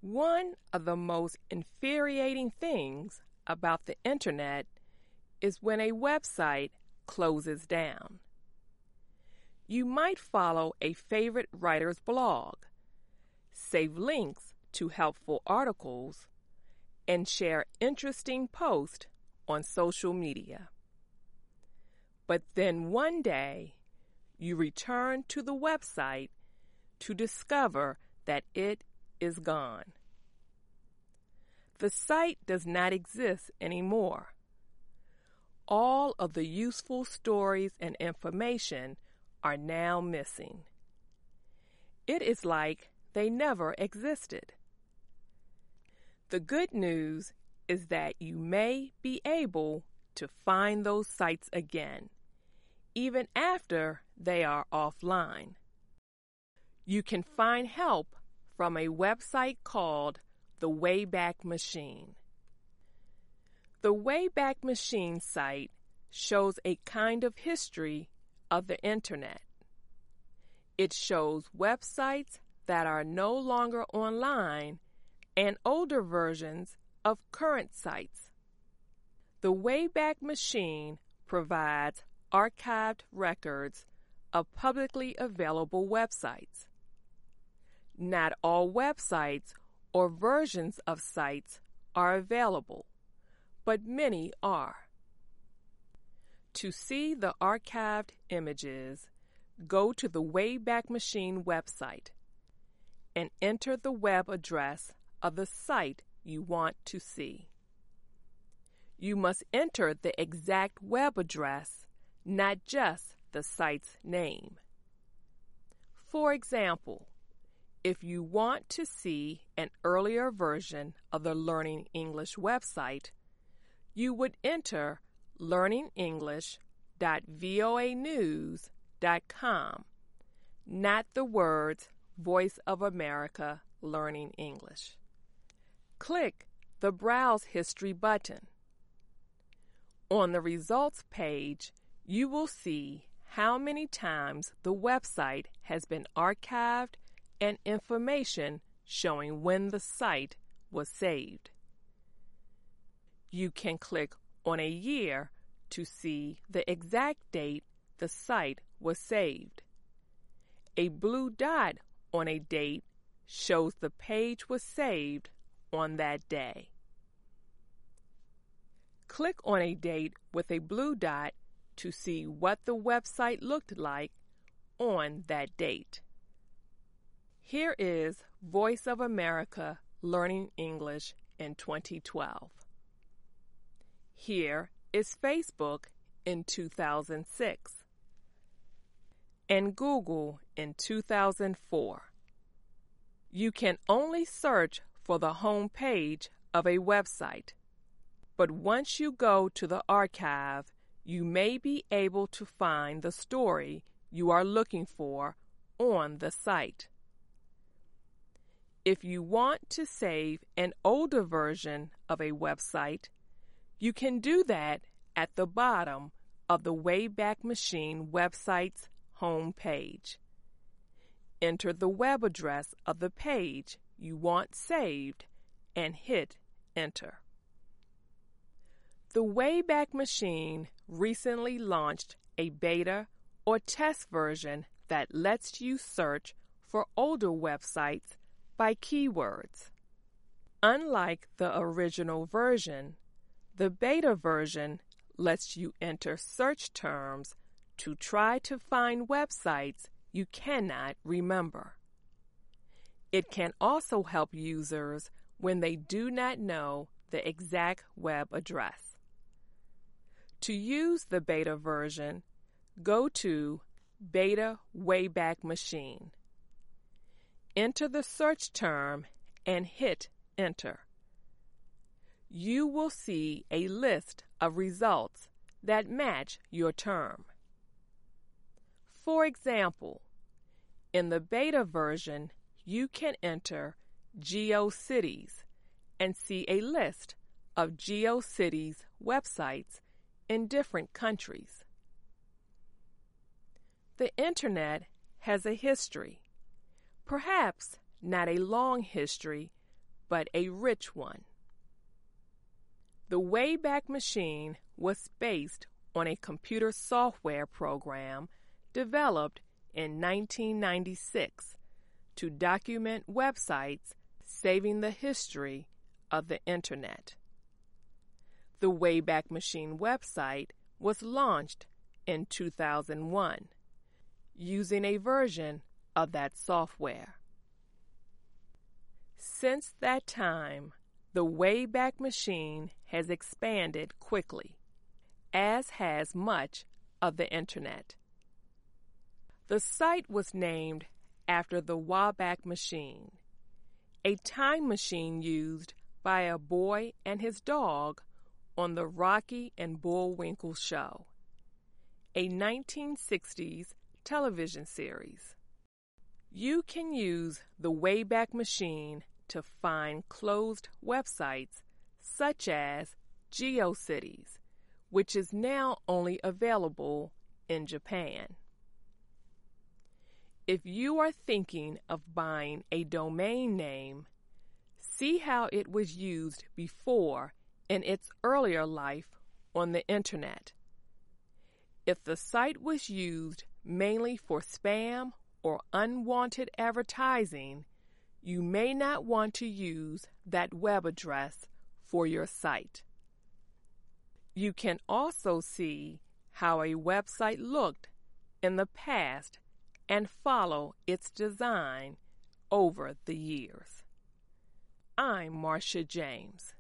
One of the most infuriating things about the internet is when a website closes down. You might follow a favorite writer's blog, save links to helpful articles, and share interesting posts on social media. But then one day, you return to the website to discover that it is gone. The site does not exist anymore. All of the useful stories and information are now missing. It is like they never existed. The good news is that you may be able to find those sites again, even after they are offline. You can find help from a website called The Wayback Machine. The Wayback Machine site shows a kind of history of the internet. It shows websites that are no longer online and older versions of current sites. The Wayback Machine provides archived records of publicly available websites. Not all websites or versions of sites are available, but many are. To see the archived images, go to the Wayback Machine website and enter the web address of the site you want to see. You must enter the exact web address, not just the site's name. For example, if you want to see an earlier version of the Learning English website, you would enter learningenglish.voanews.com, not the words Voice of America Learning English. Click the Browse History button. On the results page, you will see how many times the website has been archived and information showing when the site was saved. You can click on a year to see the exact date the site was saved. A blue dot on a date shows the page was saved on that day. Click on a date with a blue dot to see what the website looked like on that date. Here is Voice of America Learning English in 2012. Here is Facebook in 2006 and Google in 2004. You can only search for the home page of a website, but once you go to the archive, you may be able to find the story you are looking for on the site. If you want to save an older version of a website, you can do that at the bottom of the Wayback Machine website's home page. Enter the web address of the page you want saved and hit Enter. The Wayback Machine recently launched a beta or test version that lets you search for older websites by keywords. Unlike the original version, the beta version lets you enter search terms to try to find websites you cannot remember. It can also help users when they do not know the exact web address. To use the beta version, go to Beta Wayback Machine. Enter the search term and hit Enter. You will see a list of results that match your term. For example, in the beta version, you can enter GeoCities and see a list of GeoCities websites in different countries. The Internet has a history. Perhaps not a long history, but a rich one. The Wayback Machine was based on a computer software program developed in 1996 to document websites saving the history of the Internet. The Wayback Machine website was launched in 2001 using a version of that software. Since that time, the Wayback Machine has expanded quickly, as has much of the Internet. The site was named after the Wayback Machine, a time machine used by a boy and his dog on the Rocky and Bullwinkle Show, a 1960s television series. You can use the Wayback Machine to find closed websites such as GeoCities, which is now only available in Japan. If you are thinking of buying a domain name, see how it was used before in its earlier life on the Internet. If the site was used mainly for spam or unwanted advertising, you may not want to use that web address for your site. You can also see how a website looked in the past and follow its design over the years. I'm Marcia James.